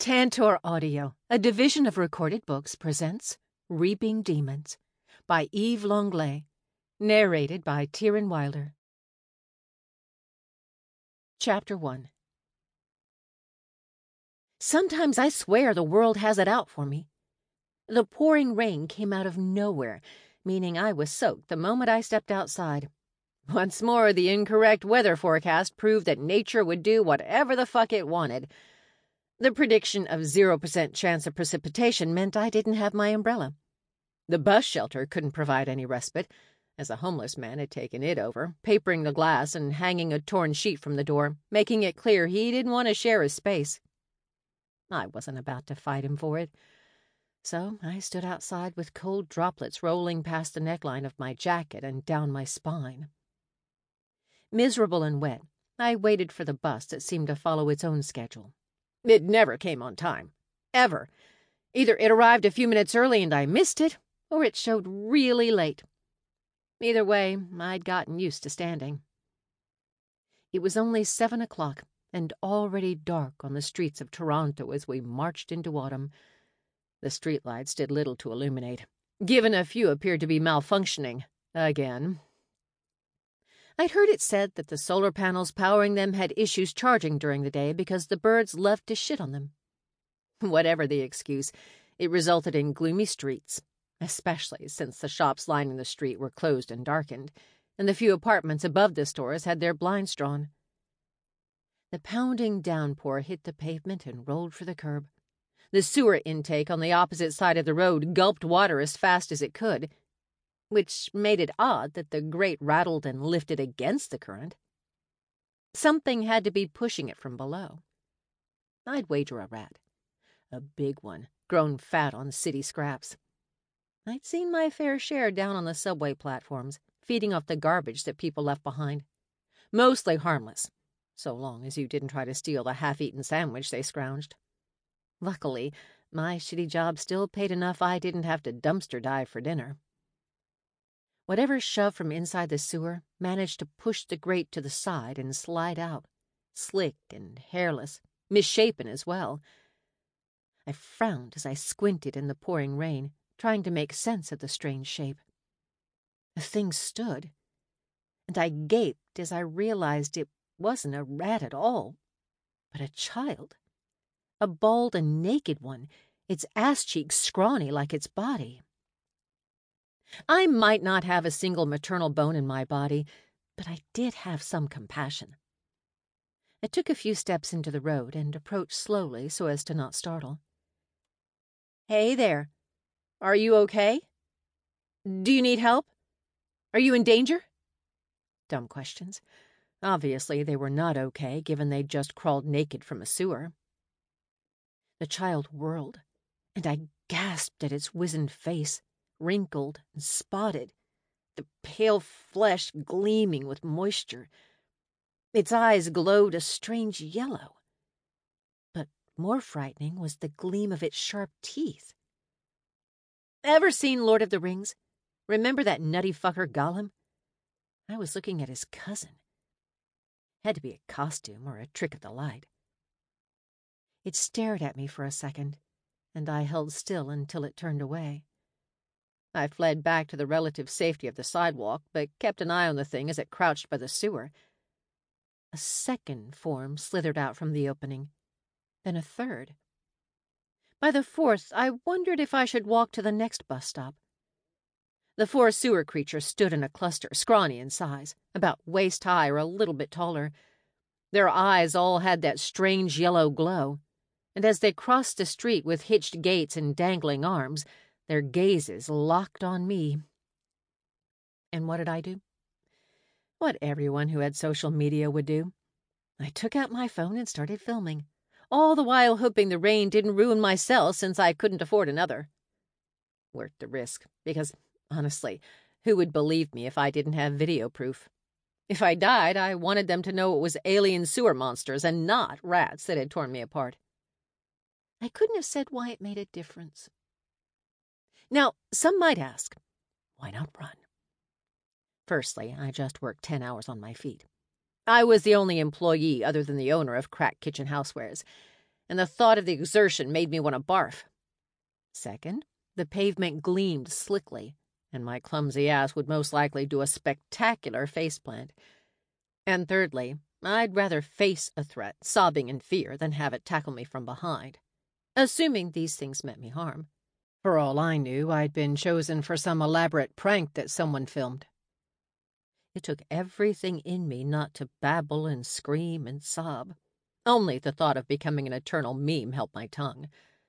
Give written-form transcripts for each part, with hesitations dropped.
Tantor Audio, a division of Recorded Books, presents Reaping Demons by Eve Longley, narrated by Tieran Wilder. Chapter 1. Sometimes I swear the world has it out for me. The pouring rain came out of nowhere, meaning I was soaked the moment I stepped outside. Once more, the incorrect weather forecast proved that nature would do whatever the fuck it wanted. The prediction of 0% chance of precipitation meant I didn't have my umbrella. The bus shelter couldn't provide any respite, as a homeless man had taken it over, papering the glass and hanging a torn sheet from the door, making it clear he didn't want to share his space. I wasn't about to fight him for it, so I stood outside with cold droplets rolling past the neckline of my jacket and down my spine. Miserable and wet, I waited for the bus that seemed to follow its own schedule. It never came on time. Ever. Either it arrived a few minutes early and I missed it, or it showed really late. Either way, I'd gotten used to standing. It was only 7 o'clock and already dark on the streets of Toronto as we marched into autumn. The streetlights did little to illuminate, given a few appeared to be malfunctioning again. I'd heard it said that the solar panels powering them had issues charging during the day because the birds loved to shit on them. Whatever the excuse, it resulted in gloomy streets, especially since the shops lining the street were closed and darkened, and the few apartments above the stores had their blinds drawn. The pounding downpour hit the pavement and rolled for the curb. The sewer intake on the opposite side of the road gulped water as fast as it could, which made it odd that the grate rattled and lifted against the current. Something had to be pushing it from below. I'd wager a rat. A big one, grown fat on city scraps. I'd seen my fair share down on the subway platforms, feeding off the garbage that people left behind. Mostly harmless, so long as you didn't try to steal the half-eaten sandwich they scrounged. Luckily, my shitty job still paid enough I didn't have to dumpster dive for dinner. Whatever shoved from inside the sewer managed to push the grate to the side and slide out, slick and hairless, misshapen as well. I frowned as I squinted in the pouring rain, trying to make sense of the strange shape. The thing stood, and I gaped as I realized it wasn't a rat at all, but a child. A bald and naked one, its ass cheeks scrawny like its body. I might not have a single maternal bone in my body, but I did have some compassion. I took a few steps into the road and approached slowly so as to not startle. "Hey there. Are you okay? Do you need help? Are you in danger?" Dumb questions. Obviously, they were not okay, given they'd just crawled naked from a sewer. The child whirled, and I gasped at its wizened face, wrinkled and spotted, the pale flesh gleaming with moisture. Its eyes glowed a strange yellow. But more frightening was the gleam of its sharp teeth. Ever seen Lord of the Rings? Remember that nutty fucker Gollum? I was looking at his cousin. Had to be a costume or a trick of the light. It stared at me for a second, and I held still until it turned away. I fled back to the relative safety of the sidewalk, but kept an eye on the thing as it crouched by the sewer. A second form slithered out from the opening, then a third. By the fourth, I wondered if I should walk to the next bus stop. The 4 sewer creatures stood in a cluster, scrawny in size, about waist-high or a little bit taller. Their eyes all had that strange yellow glow, and as they crossed the street with hitched gaits and dangling arms, their gazes locked on me. And what did I do? What everyone who had social media would do. I took out my phone and started filming, all the while hoping the rain didn't ruin my cell since I couldn't afford another. Worth the risk, because, honestly, who would believe me if I didn't have video proof? If I died, I wanted them to know it was alien sewer monsters and not rats that had torn me apart. I couldn't have said why it made a difference. Now, some might ask, why not run? Firstly, I just worked 10 hours on my feet. I was the only employee other than the owner of Crack Kitchen Housewares, and the thought of the exertion made me want to barf. Second, the pavement gleamed slickly, and my clumsy ass would most likely do a spectacular faceplant. And thirdly, I'd rather face a threat, sobbing in fear, than have it tackle me from behind, assuming these things meant me harm. For all I knew, I'd been chosen for some elaborate prank that someone filmed. It took everything in me not to babble and scream and sob. Only the thought of becoming an eternal meme held my tongue.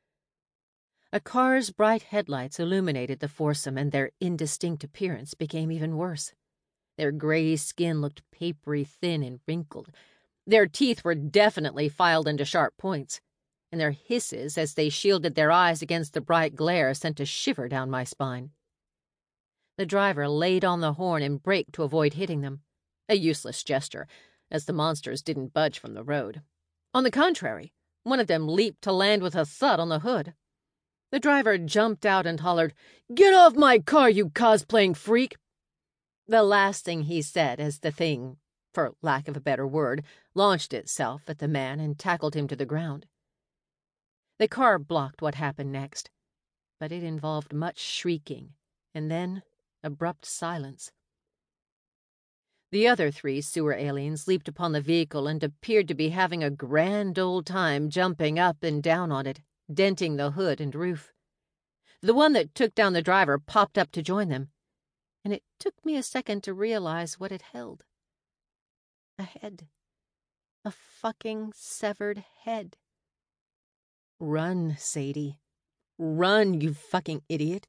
A car's bright headlights illuminated the foursome, and their indistinct appearance became even worse. Their gray skin looked papery thin and wrinkled. Their teeth were definitely filed into sharp points, and their hisses as they shielded their eyes against the bright glare sent a shiver down my spine. The driver laid on the horn and braked to avoid hitting them, a useless gesture, as the monsters didn't budge from the road. On the contrary, one of them leaped to land with a thud on the hood. The driver jumped out and hollered, "Get off my car, you cosplaying freak!" The last thing he said as the thing, for lack of a better word, launched itself at the man and tackled him to the ground. The car blocked what happened next, but it involved much shrieking, and then abrupt silence. The other 3 sewer aliens leaped upon the vehicle and appeared to be having a grand old time jumping up and down on it, denting the hood and roof. The one that took down the driver popped up to join them, and it took me a second to realize what it held. A head. A fucking severed head. Run, Sadie. Run, you fucking idiot.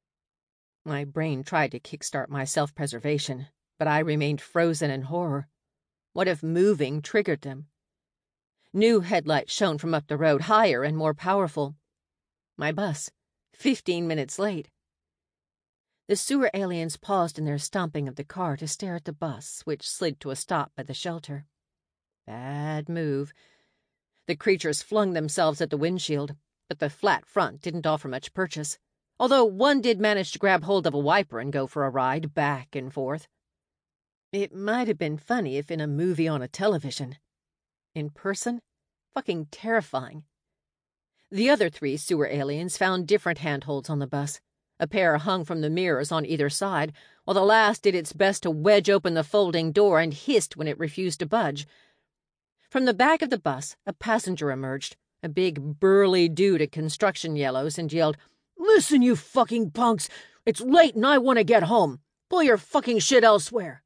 My brain tried to kickstart my self-preservation, but I remained frozen in horror. What if moving triggered them? New headlights shone from up the road, higher and more powerful. My bus, 15 minutes late. The sewer aliens paused in their stomping of the car to stare at the bus, which slid to a stop by the shelter. Bad move. The creatures flung themselves at the windshield, but the flat front didn't offer much purchase, although one did manage to grab hold of a wiper and go for a ride back and forth. It might have been funny if in a movie on a television. In person? Fucking terrifying. The other 3 sewer aliens found different handholds on the bus. A pair hung from the mirrors on either side, while the last did its best to wedge open the folding door and hissed when it refused to budge. From the back of the bus, a passenger emerged, a big burly dude at construction yellows, and yelled, "Listen, you fucking punks! It's late and I want to get home! Pull your fucking shit elsewhere!"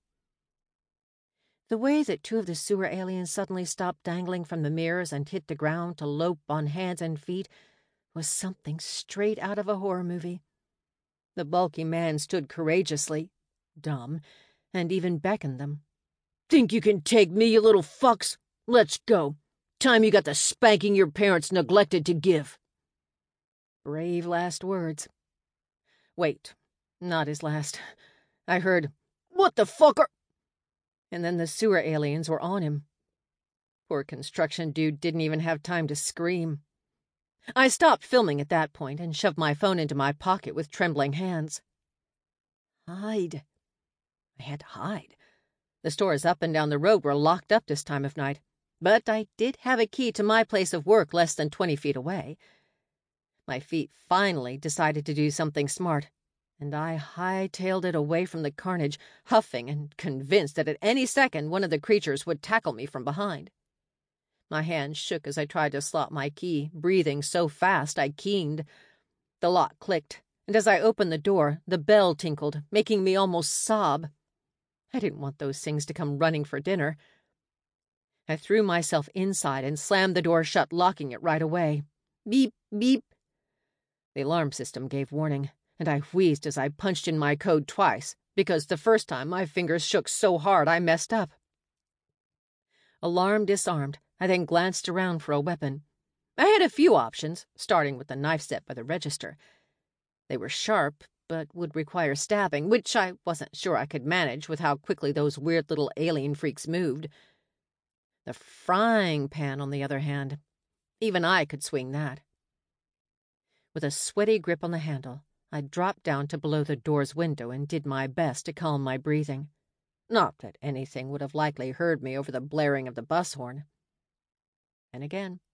The way that 2 of the sewer aliens suddenly stopped dangling from the mirrors and hit the ground to lope on hands and feet was something straight out of a horror movie. The bulky man stood courageously, dumb, and even beckoned them. "Think you can take me, you little fucks? Let's go. Time you got the spanking your parents neglected to give." Brave last words. Wait, not his last. I heard, "What the fuck are—" And then the sewer aliens were on him. Poor construction dude didn't even have time to scream. I stopped filming at that point and shoved my phone into my pocket with trembling hands. Hide. I had to hide. The stores up and down the road were locked up this time of night, but I did have a key to my place of work less than 20 feet away. My feet finally decided to do something smart, and I hightailed it away from the carnage, huffing and convinced that at any second one of the creatures would tackle me from behind. My hands shook as I tried to slot my key, breathing so fast I keened. The lock clicked, and as I opened the door, the bell tinkled, making me almost sob. I didn't want those things to come running for dinner. I threw myself inside and slammed the door shut, locking it right away. Beep, beep. The alarm system gave warning, and I wheezed as I punched in my code twice, because the first time my fingers shook so hard I messed up. Alarm disarmed, I then glanced around for a weapon. I had a few options, starting with the knife set by the register. They were sharp, but would require stabbing, which I wasn't sure I could manage with how quickly those weird little alien freaks moved. The frying pan, on the other hand, even I could swing that. With a sweaty grip on the handle, I dropped down to below the door's window and did my best to calm my breathing. Not that anything would have likely heard me over the blaring of the bus horn. And again,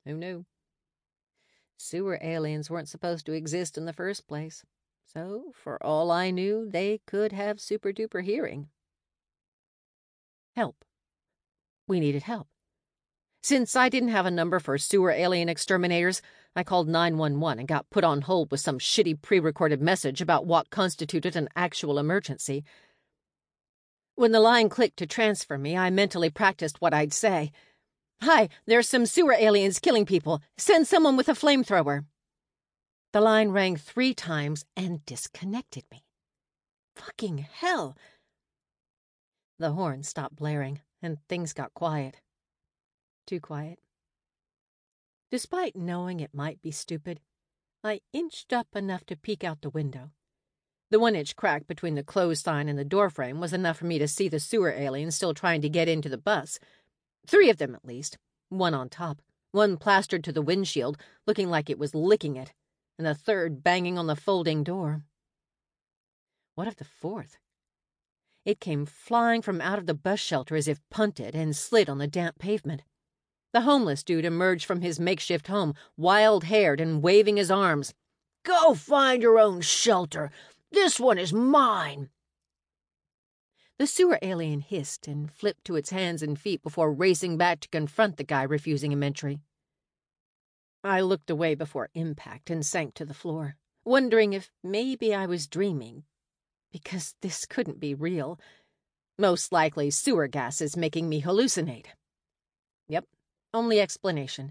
Who knew? Sewer aliens weren't supposed to exist in the first place, so for all I knew, they could have super-duper hearing. Help. We needed help. Since I didn't have a number for sewer alien exterminators, I called 911 and got put on hold with some shitty pre-recorded message about what constituted an actual emergency. When the line clicked to transfer me, I mentally practiced what I'd say. "Hi, there's some sewer aliens killing people. Send someone with a flamethrower." The line rang 3 times and disconnected me. Fucking hell. The horn stopped blaring, and things got quiet. Too quiet. Despite knowing it might be stupid, I inched up enough to peek out the window. The 1-inch crack between the closed sign and the doorframe was enough for me to see the sewer aliens still trying to get into the bus. 3 of them, at least. 1 on top, 1 plastered to the windshield, looking like it was licking it, and the 3rd banging on the folding door. What of the 4th? It came flying from out of the bus shelter as if punted and slid on the damp pavement. The homeless dude emerged from his makeshift home, wild-haired and waving his arms. "Go find your own shelter. This one is mine." The sewer alien hissed and flipped to its hands and feet before racing back to confront the guy refusing him entry. I looked away before impact and sank to the floor, wondering if maybe I was dreaming, because this couldn't be real. Most likely sewer gas is making me hallucinate. Yep, only explanation.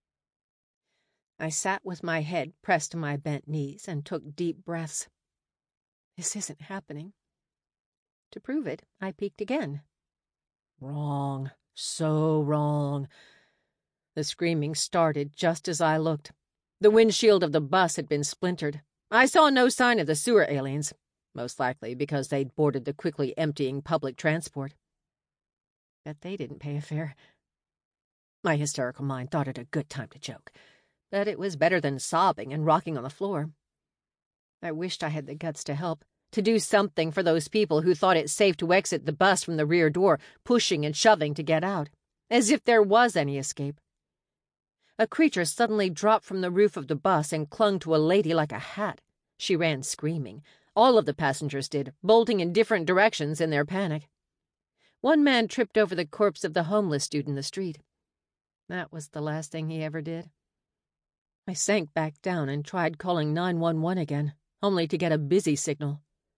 I sat with my head pressed to my bent knees and took deep breaths. This isn't happening. To prove it, I peeked again. Wrong. So wrong. The screaming started just as I looked. The windshield of the bus had been splintered. I saw no sign of the sewer aliens, most likely because they'd boarded the quickly emptying public transport. Bet they didn't pay a fare. My hysterical mind thought it a good time to joke, but it was better than sobbing and rocking on the floor. I wished I had the guts to help, to do something for those people who thought it safe to exit the bus from the rear door, pushing and shoving to get out, as if there was any escape. A creature suddenly dropped from the roof of the bus and clung to a lady like a hat. She ran screaming. All of the passengers did, bolting in different directions in their panic. One man tripped over the corpse of the homeless dude in the street. That was the last thing he ever did. I sank back down and tried calling 911 again, only to get a busy signal.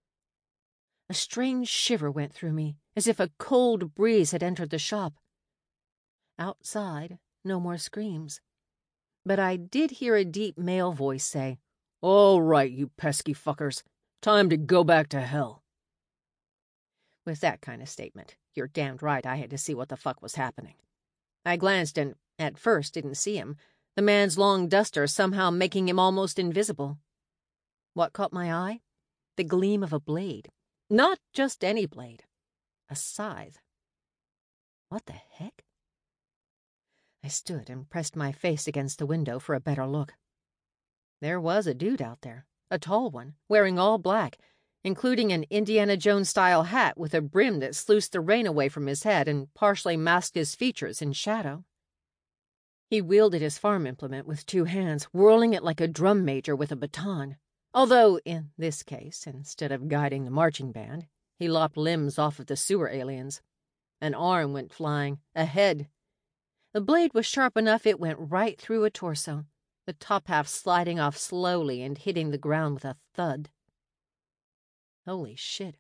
A strange shiver went through me, as if a cold breeze had entered the shop. Outside, no more screams. But I did hear a deep male voice say, "All right, you pesky fuckers. Time to go back to hell." With that kind of statement, you're damned right I had to see what the fuck was happening. I glanced and, at first, didn't see him, the man's long duster somehow making him almost invisible. What caught my eye? The gleam of a blade. Not just any blade. A scythe. What the heck? I stood and pressed my face against the window for a better look. There was a dude out there, a tall one, wearing all black, including an Indiana Jones-style hat with a brim that sluiced the rain away from his head and partially masked his features in shadow. He wielded his farm implement with 2 hands, whirling it like a drum major with a baton. Although, in this case, instead of guiding the marching band, he lopped limbs off of the sewer aliens. An arm went flying, a head. The blade was sharp enough it went right through a torso, the top half sliding off slowly and hitting the ground with a thud. Holy shit.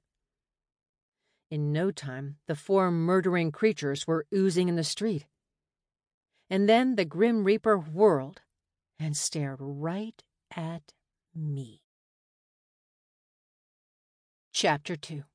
In no time, the 4 murdering creatures were oozing in the street. And then the Grim Reaper whirled and stared right at me. Chapter 2.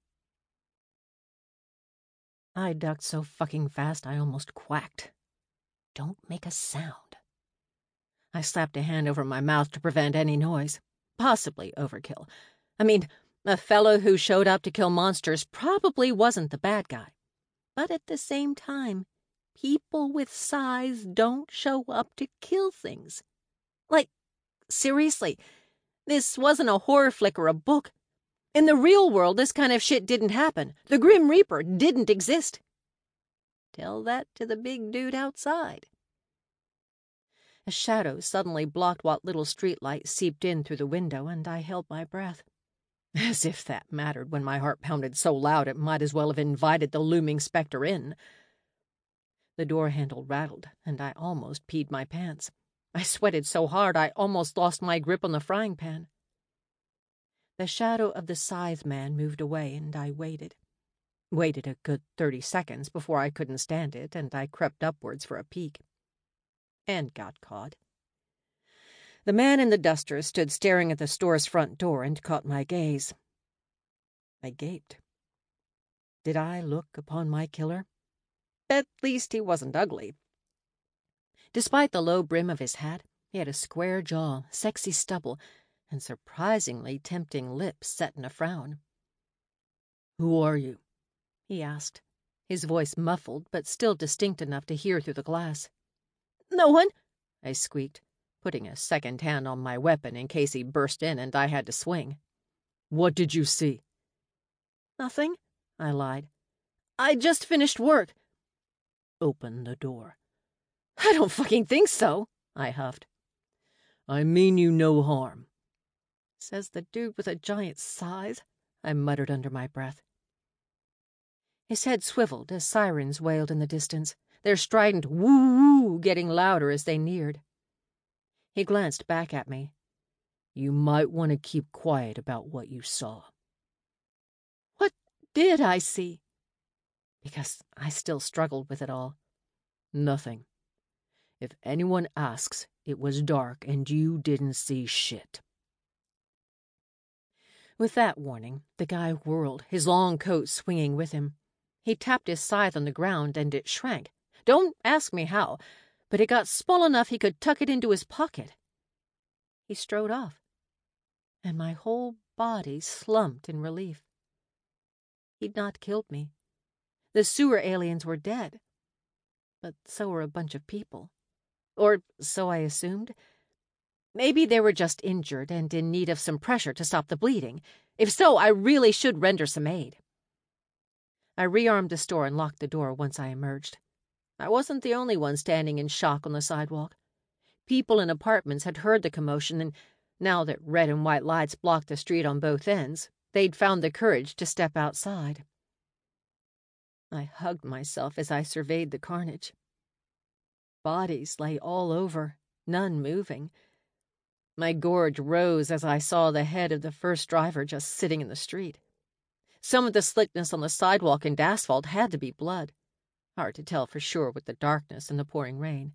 I ducked so fucking fast I almost quacked. Don't make a sound. I slapped a hand over my mouth to prevent any noise. Possibly overkill. I mean, a fellow who showed up to kill monsters probably wasn't the bad guy. But at the same time, people with scythes don't show up to kill things. Like, seriously, this wasn't a horror flick or a book. In the real world, this kind of shit didn't happen. The Grim Reaper didn't exist. Tell that to the big dude outside. A shadow suddenly blocked what little streetlight seeped in through the window, and I held my breath. As if that mattered when my heart pounded so loud it might as well have invited the looming specter in. The door handle rattled, and I almost peed my pants. I sweated so hard I almost lost my grip on the frying pan. The shadow of the scythe man moved away, and I waited. Waited a good 30 seconds before I couldn't stand it, and I crept upwards for a peek. And got caught. The man in the duster stood staring at the store's front door and caught my gaze. I gaped. Did I look upon my killer? At least he wasn't ugly. Despite the low brim of his hat, he had a square jaw, sexy stubble, and surprisingly tempting lips set in a frown. "Who are you?" he asked, his voice muffled but still distinct enough to hear through the glass. "No one," I squeaked, putting a second hand on my weapon in case he burst in and I had to swing. "What did you see?" "Nothing," I lied. "I just finished work." "Open the door." "I don't fucking think so," I huffed. "I mean you no harm." "Says the dude with a giant scythe," I muttered under my breath. His head swiveled as sirens wailed in the distance, their strident woo-woo getting louder as they neared. He glanced back at me. "You might want to keep quiet about what you saw." "What did I see?" Because I still struggled with it all. "Nothing. If anyone asks, it was dark and you didn't see shit." With that warning, the guy whirled, his long coat swinging with him. He tapped his scythe on the ground, and it shrank. Don't ask me how, but it got small enough he could tuck it into his pocket. He strode off, and my whole body slumped in relief. He'd not killed me. The sewer aliens were dead, but so were a bunch of people. Or so I assumed. Maybe they were just injured and in need of some pressure to stop the bleeding. If so, I really should render some aid. I rearmed the store and locked the door once I emerged. I wasn't the only one standing in shock on the sidewalk. People in apartments had heard the commotion, and now that red and white lights blocked the street on both ends, they'd found the courage to step outside. I hugged myself as I surveyed the carnage. Bodies lay all over, none moving. My gorge rose as I saw the head of the first driver just sitting in the street. Some of the slickness on the sidewalk and asphalt had to be blood. Hard to tell for sure with the darkness and the pouring rain.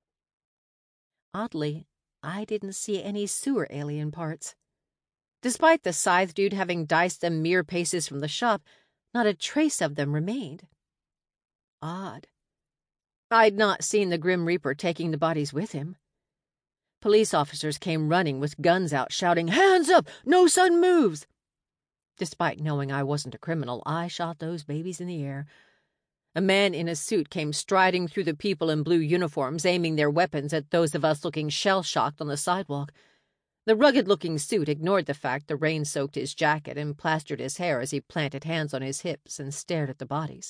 Oddly, I didn't see any sewer alien parts. Despite the scythe dude having diced them mere paces from the shop, not a trace of them remained. Odd. I'd not seen the Grim Reaper taking the bodies with him. Police officers came running with guns out, shouting, "Hands up! No sudden moves!" Despite knowing I wasn't a criminal, I shot those babies in the air. A man in a suit came striding through the people in blue uniforms, aiming their weapons at those of us looking shell-shocked on the sidewalk. The rugged-looking suit ignored the fact the rain soaked his jacket and plastered his hair as he planted hands on his hips and stared at the bodies.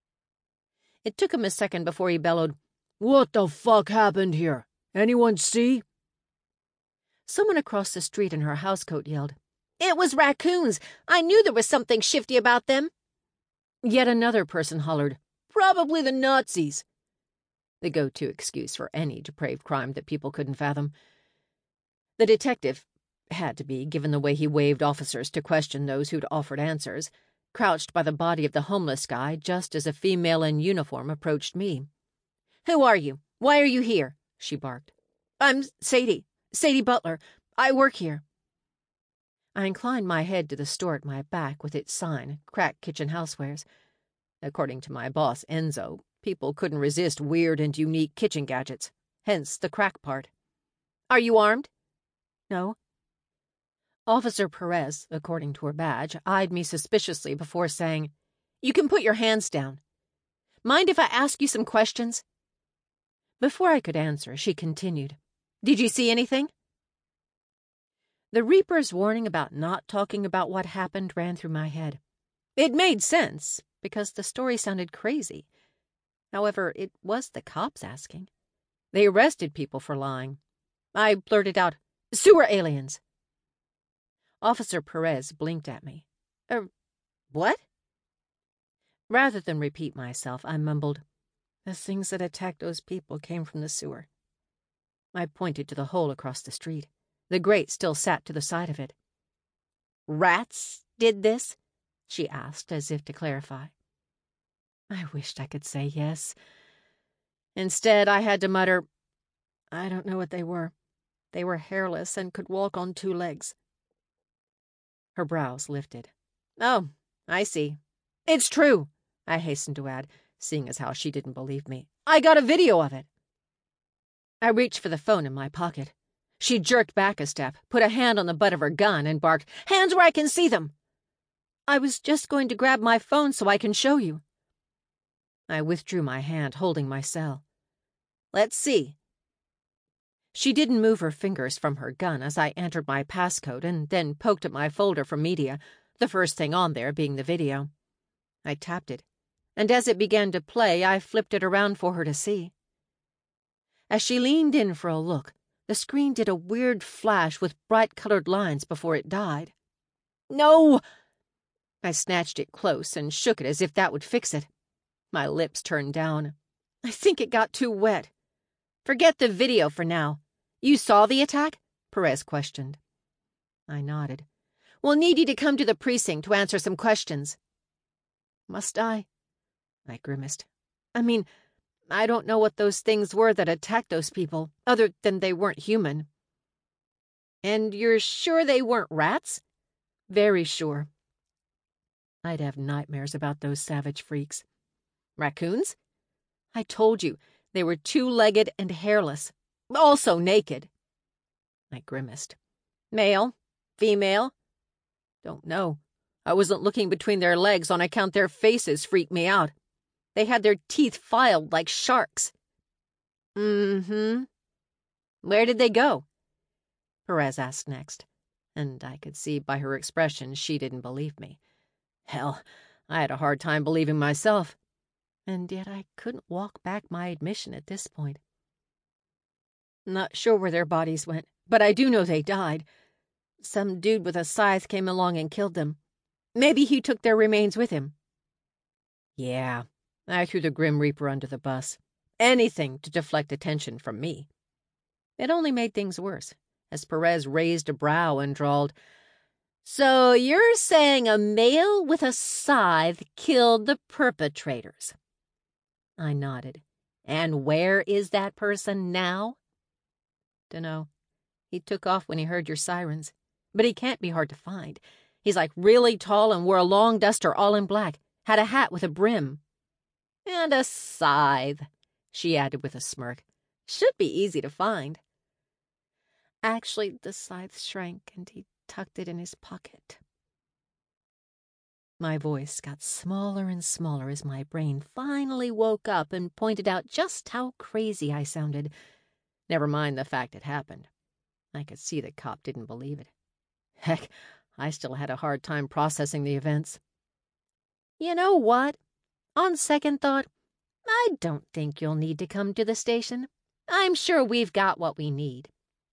It took him a second before he bellowed, "What the fuck happened here? Anyone see?" Someone across the street in her housecoat yelled, "It was raccoons! I knew there was something shifty about them!" Yet another person hollered, "Probably the Nazis!" The go-to excuse for any depraved crime that people couldn't fathom. The detective, had to be given the way he waved officers to question those who'd offered answers, crouched by the body of the homeless guy just as a female in uniform approached me. "Who are you? Why are you here?" she barked. "I'm Sadie Butler. I work here." I inclined my head to the store at my back with its sign, Crack Kitchen Housewares. According to my boss, Enzo, people couldn't resist weird and unique kitchen gadgets, hence the crack part. "Are you armed?" "No." Officer Perez, according to her badge, eyed me suspiciously before saying, "You can put your hands down. Mind if I ask you some questions?" Before I could answer, she continued, "Did you see anything?" The Reaper's warning about not talking about what happened ran through my head. It made sense, because the story sounded crazy. However, it was the cops asking. They arrested people for lying. I blurted out, "Sewer aliens." Officer Perez blinked at me. What?" Rather than repeat myself, I mumbled, "The things that attacked those people came from the sewer." I pointed to the hole across the street. The grate still sat to the side of it. "Rats did this?" she asked, as if to clarify. I wished I could say yes. Instead, I had to mutter, "I don't know what they were. They were hairless and could walk on 2 legs." Her brows lifted. "Oh, I see. It's true," I hastened to add, seeing as how she didn't believe me. "I got a video of it." I reached for the phone in my pocket. She jerked back a step, put a hand on the butt of her gun, and barked, "Hands where I can see them!" "I was just going to grab my phone so I can show you." I withdrew my hand, holding my cell. "Let's see." She didn't move her fingers from her gun as I entered my passcode and then poked at my folder for media, the first thing on there being the video. I tapped it, and as it began to play, I flipped it around for her to see. As she leaned in for a look, the screen did a weird flash with bright-colored lines before it died. "No!" I snatched it close and shook it as if that would fix it. My lips turned down. "I think it got too wet." "Forget the video for now. You saw the attack?" Perez questioned. I nodded. "We'll need you to come to the precinct to answer some questions." "Must I?" I grimaced. "I mean, I don't know what those things were that attacked those people, other than they weren't human." "And you're sure they weren't rats?" "Very sure." I'd have nightmares about those savage freaks. "Raccoons?" "I told you, they were 2-legged and hairless. Also naked." I grimaced. "Male? Female?" "Don't know. I wasn't looking between their legs on account their faces freaked me out. They had their teeth filed like sharks." "Mm-hmm. Where did they go?" Perez asked next, and I could see by her expression she didn't believe me. Hell, I had a hard time believing myself. And yet I couldn't walk back my admission at this point. "Not sure where their bodies went, but I do know they died. Some dude with a scythe came along and killed them. Maybe he took their remains with him." Yeah, I threw the Grim Reaper under the bus. Anything to deflect attention from me. It only made things worse, as Perez raised a brow and drawled, "So you're saying a male with a scythe killed the perpetrators?" I nodded. "And where is that person now?" "Dunno. He took off when he heard your sirens. But he can't be hard to find. He's like really tall and wore a long duster all in black. Had a hat with a brim." "And a scythe," she added with a smirk. "Should be easy to find." Actually, the scythe shrank and he tucked it in his pocket. My voice got smaller and smaller as my brain finally woke up and pointed out just how crazy I sounded. Never mind the fact it happened. I could see the cop didn't believe it. Heck, I still had a hard time processing the events. "You know what? On second thought, I don't think you'll need to come to the station. I'm sure we've got what we need."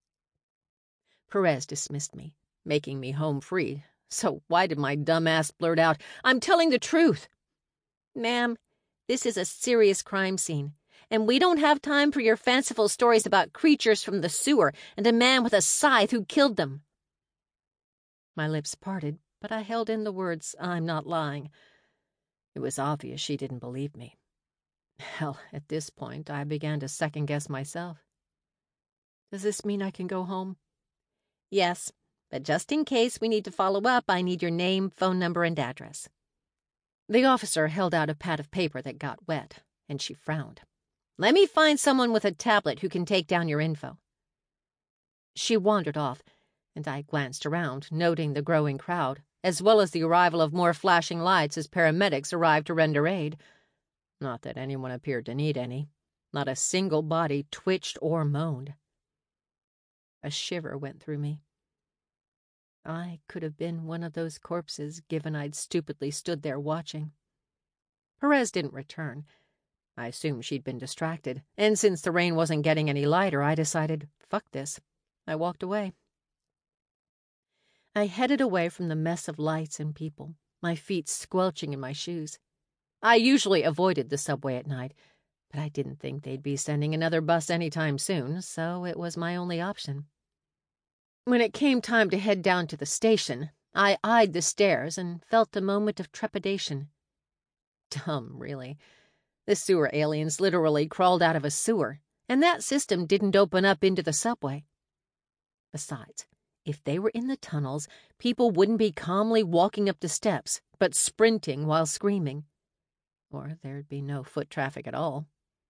Perez dismissed me, making me home free. So why did my dumb ass blurt out, "I'm telling the truth"? "Ma'am, this is a serious crime scene, and we don't have time for your fanciful stories about creatures from the sewer and a man with a scythe who killed them." My lips parted, but I held in the words, "I'm not lying." It was obvious she didn't believe me. Hell, at this point, I began to second-guess myself. "Does this mean I can go home?" "Yes, but just in case we need to follow up, I need your name, phone number, and address." The officer held out a pad of paper that got wet, and she frowned. "Let me find someone with a tablet who can take down your info." She wandered off, and I glanced around, noting the growing crowd, as well as the arrival of more flashing lights as paramedics arrived to render aid. Not that anyone appeared to need any. Not a single body twitched or moaned. A shiver went through me. I could have been one of those corpses, given I'd stupidly stood there watching. Perez didn't return. I assumed she'd been distracted, and since the rain wasn't getting any lighter, I decided, fuck this. I walked away. I headed away from the mess of lights and people, my feet squelching in my shoes. I usually avoided the subway at night, but I didn't think they'd be sending another bus anytime soon, so it was my only option. When it came time to head down to the station, I eyed the stairs and felt a moment of trepidation. Dumb, really. The sewer aliens literally crawled out of a sewer, and that system didn't open up into the subway. Besides, if they were in the tunnels, people wouldn't be calmly walking up the steps, but sprinting while screaming. Or there'd be no foot traffic at all.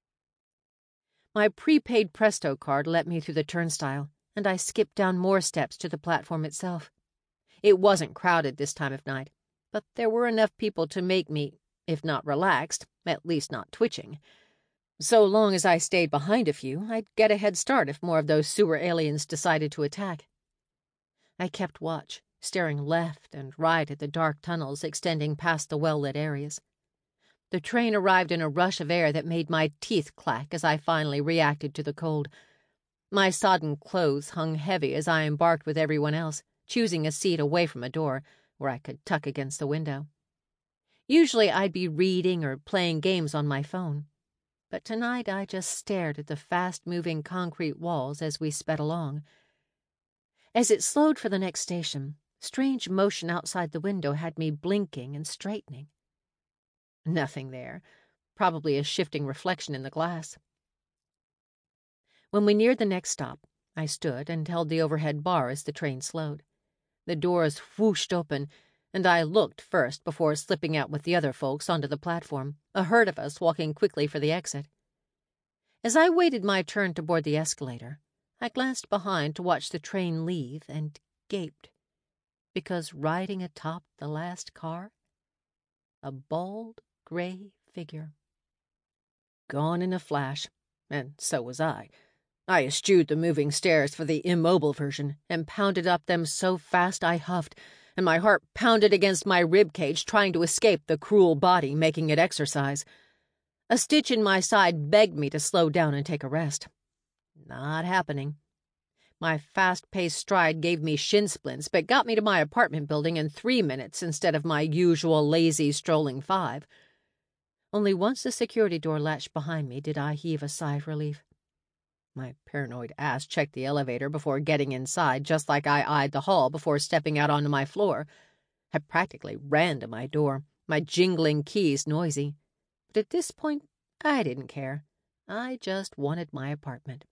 My prepaid Presto card let me through the turnstile, and I skipped down more steps to the platform itself. It wasn't crowded this time of night, but there were enough people to make me, if not relaxed, at least not twitching. So long as I stayed behind a few, I'd get a head start if more of those sewer aliens decided to attack. I kept watch, staring left and right at the dark tunnels extending past the well-lit areas. The train arrived in a rush of air that made my teeth clack as I finally reacted to the cold. My sodden clothes hung heavy as I embarked with everyone else, choosing a seat away from a door where I could tuck against the window. Usually I'd be reading or playing games on my phone, but tonight I just stared at the fast-moving concrete walls as we sped along. As it slowed for the next station, strange motion outside the window had me blinking and straightening. Nothing there, probably a shifting reflection in the glass. When we neared the next stop, I stood and held the overhead bar as the train slowed. The doors whooshed open, and I looked first before slipping out with the other folks onto the platform, a herd of us walking quickly for the exit. As I waited my turn to board the escalator, I glanced behind to watch the train leave and gaped, because riding atop the last car, a bald, gray figure. Gone in a flash, and so was I. I eschewed the moving stairs for the immobile version and pounded up them so fast I huffed, and my heart pounded against my rib cage trying to escape the cruel body making it exercise. A stitch in my side begged me to slow down and take a rest. Not happening. My fast-paced stride gave me shin splints, but got me to my apartment building in 3 minutes instead of my usual lazy, strolling 5. Only once the security door latched behind me did I heave a sigh of relief. My paranoid ass checked the elevator before getting inside, just like I eyed the hall before stepping out onto my floor. I practically ran to my door, my jingling keys noisy. But at this point, I didn't care. I just wanted my apartment.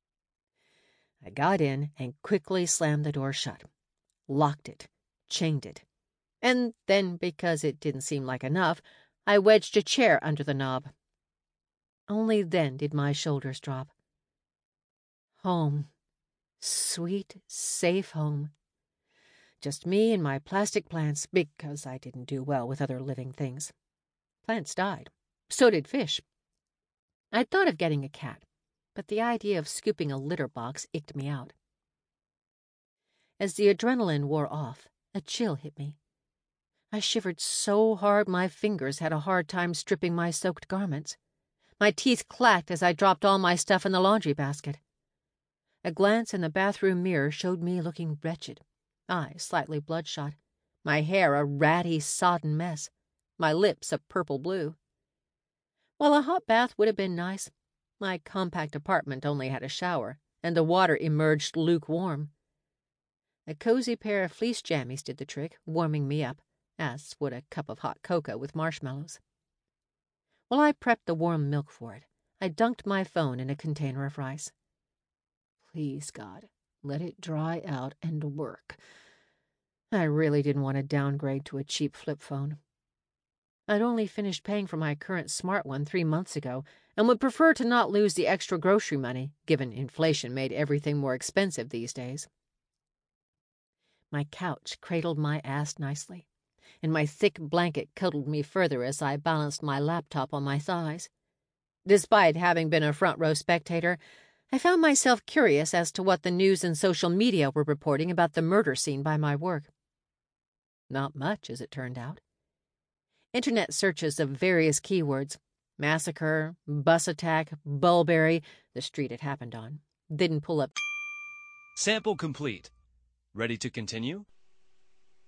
I got in and quickly slammed the door shut, locked it, chained it. And then, because it didn't seem like enough, I wedged a chair under the knob. Only then did my shoulders drop. Home. Sweet, safe home. Just me and my plastic plants, because I didn't do well with other living things. Plants died. So did fish. I'd thought of getting a cat, but the idea of scooping a litter box icked me out. As the adrenaline wore off, a chill hit me. I shivered so hard my fingers had a hard time stripping my soaked garments. My teeth clacked as I dropped all my stuff in the laundry basket. A glance in the bathroom mirror showed me looking wretched, eyes slightly bloodshot, my hair a ratty, sodden mess, my lips a purple blue. While a hot bath would have been nice, my compact apartment only had a shower, and the water emerged lukewarm. A cozy pair of fleece jammies did the trick, warming me up, as would a cup of hot cocoa with marshmallows. While I prepped the warm milk for it, I dunked my phone in a container of rice. Please, God, let it dry out and work. I really didn't want to downgrade to a cheap flip phone. I'd only finished paying for my current smart one 3 months ago and would prefer to not lose the extra grocery money, given inflation made everything more expensive these days. My couch cradled my ass nicely, and my thick blanket cuddled me further as I balanced my laptop on my thighs. Despite having been a front-row spectator, I found myself curious as to what the news and social media were reporting about the murder scene by my work. Not much, as it turned out. Internet searches of various keywords, Massacre, bus attack, Bulberry, the street it happened on. Didn't pull up. Sample complete. Ready to continue?